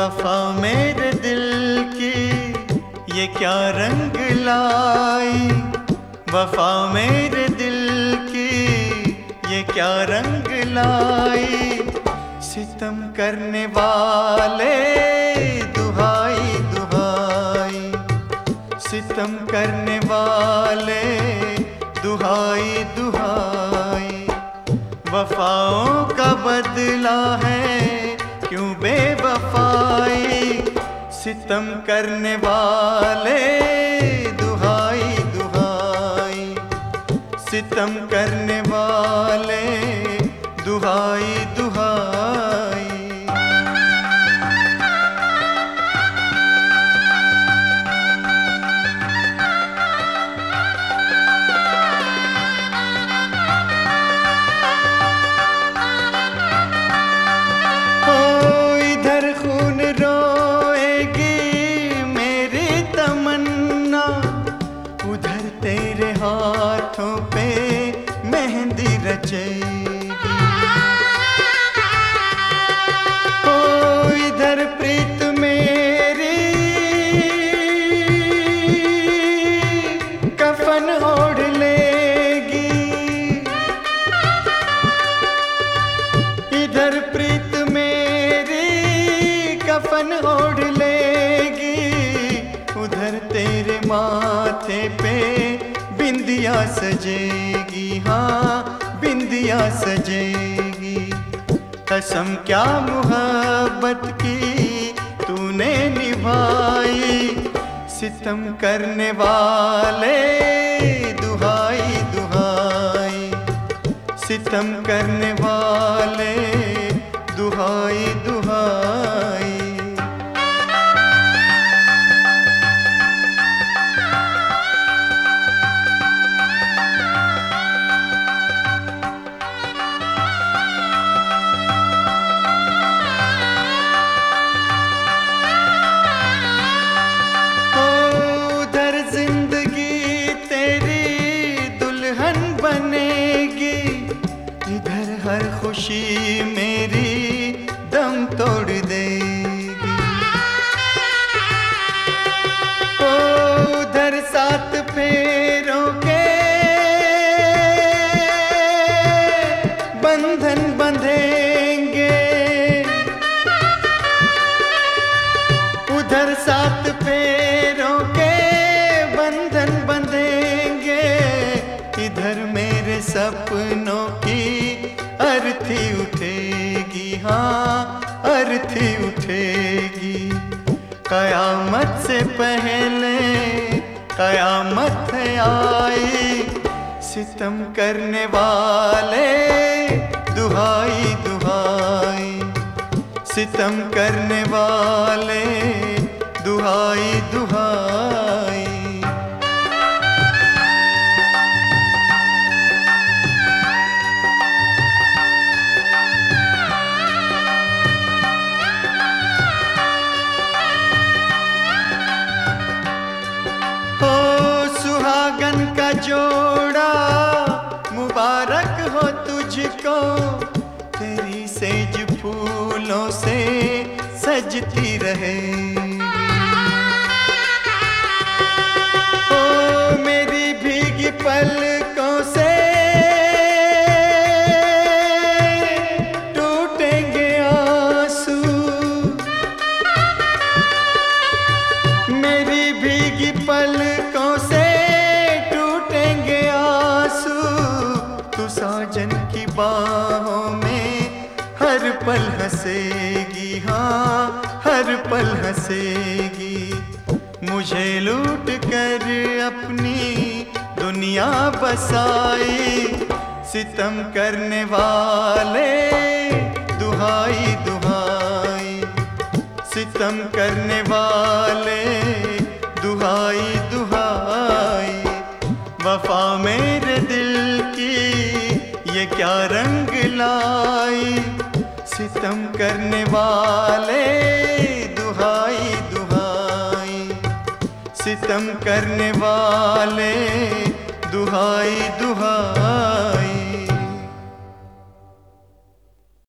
वफा मेरे दिल की ये क्या रंग लाई, वफा मेरे दिल की ये क्या रंग लाई। सितम करने वाले दुहाई दुहाई, सितम करने वाले दुहाई दुहाई। वफाओं का बदला है क्यों बेवफाई, सितम करने वाले दुहाई दुहाई, सितम करने वाले दुहाई दुहाई। तेरे हाथों पे मेहंदी रचेगी, ओ इधर प्रीत मेरी कफन ओढ़ लेगी, इधर प्रीत मेरी कफन ओढ़ लेगी, उधर तेरे माथे पे बिंदिया सजेगी, हाँ बिंदिया सजेगी। कसम क्या मोहब्बत की तूने निभाई, सितम करने वाले दुहाई दुहाई, सितम करने वाले दुहाई दुहाई। बनेगी इधर हर खुशी मेरी दम तोड़ देगी, ओ उधर सात फेरों के बंधन बंधेंगे, उधर सात फेरों के बंधन बंधेंगे, इधर मेरे सपनों की अर्थी उठेगी, हाँ अर्थी उठेगी। कयामत से पहले कयामत आई, सितम करने वाले दुहाई दुहाई, सितम करने वाले दुहाई दुहाई। सुहागन का जोड़ा मुबारक हो तुझको, तेरी सेज फूलों से सजती रहेगी, ओ मेरी भीगी पलकों से टूटेंगे आंसू, मेरी भीगी पलकों से साजन की बाहों में हर पल हंसेगी, हाँ हर पल हंसेगी। मुझे लूट कर अपनी दुनिया बसाई, सितम करने वाले दुहाई दुहाई, सितम करने वाले दुहाई दुहाई। वफा मेरे दिल की ये क्या रंग लाई, सितम करने वाले दुहाई दुहाई, सितम करने वाले दुहाई दुहाई।